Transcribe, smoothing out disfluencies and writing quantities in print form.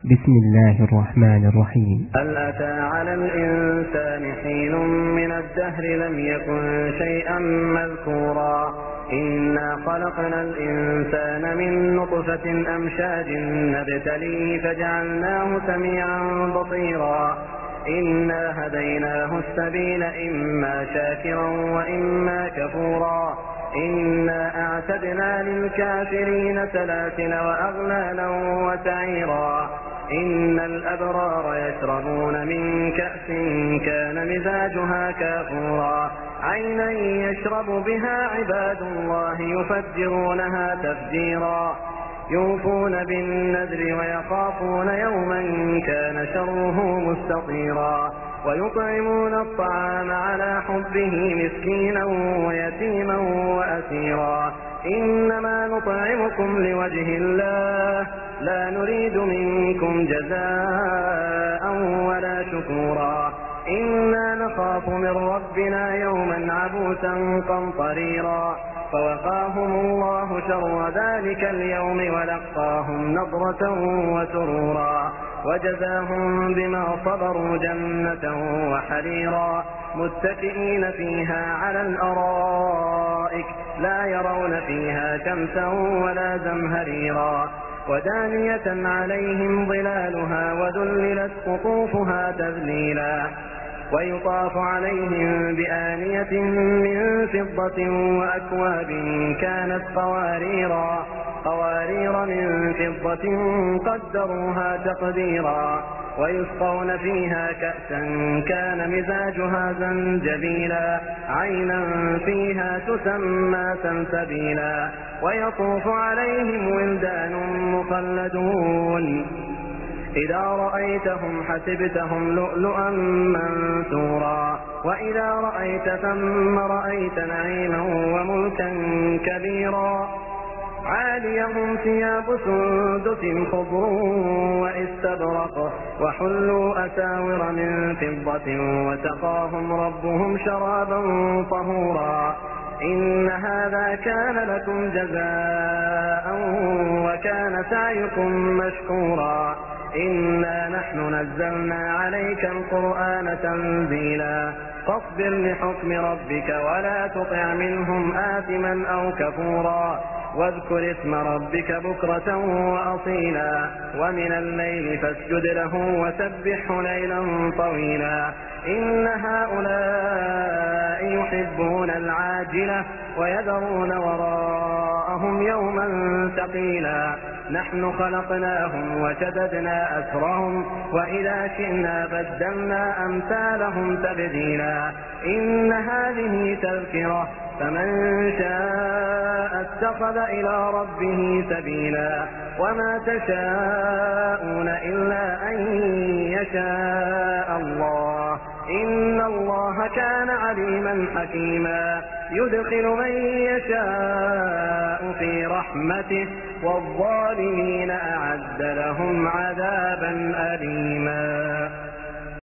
بسم الله الرحمن الرحيم. هل أتى على الإنسان حين من الدهر لم يكن شيئا مذكورا إنا خلقنا الإنسان من نطفة أمشاج نبتليه فجعلناه سميعا بصيرا إنا هديناه السبيل إما شاكرا وإما كفورا إنا أعتدنا للكافرين سلاسل وأغلالا وسعيرا إن الأبرار يشربون من كأس كان مزاجها كافورا عينا يشرب بها عباد الله يفجرونها تفجيرا يوفون بالنذر ويخافون يوما كان شره مستطيرا ويطعمون الطعام على حبه مسكينا ويتيما وأسيرا إنما نطعمكم لوجه الله لا نريد منكم جزاء ولا شكورا إنا نخاف من ربنا يوما عبوسا قمطريرا فوقاهم الله شر ذلك اليوم ولقاهم نضرة وسرورا وجزاهم بما صبروا جنة وحريرا متكئين فيها على الأرائك لا يرون فيها شمسا ولا زمهريرا ودانية عليهم ظلالها وذللت قطوفها تذليلا ويطاف عليهم بآنية من فضة وأكواب كانت قوارير من فضة قدروها تقديرا ويسقون فيها كأسا كان مزاجها زنجبيلا عينا فيها تسمى سلسبيلا ويطوف عليهم ولدان مخلدون إذا رأيتهم حسبتهم لؤلؤا منثورا وإذا رأيت ثم رأيت نعيما وملكا كبيرا عاليهم ثياب سندس خضر واستبرق وحلوا أساور من فضة وسقاهم ربهم شرابا طهورا إن هذا كان لكم جزاء وكان سعيكم مشكورا إنا نحن نزلنا عليك القرآن تنزيلا فاصبر لحكم ربك ولا تطع منهم آثما أو كفورا واذكر اسم ربك بكرة وأصيلا ومن الليل فاسجد له وسبحه ليلا طويلا إن هؤلاء يحبون العاجلة ويذرون وراءهم يوما ثقيلا نحن خلقناهم وشددنا أسرهم وإذا شئنا بدلنا أمثالهم تبديلا إن هذه تذكرة فمن شاء اتخذ إلى ربه سبيلا وما تشاءون إلا أن يشاء الله إن الله كان عليما حكيما يدخل من يشاء في رحمته والظالمين أعد لهم عذابا أليما.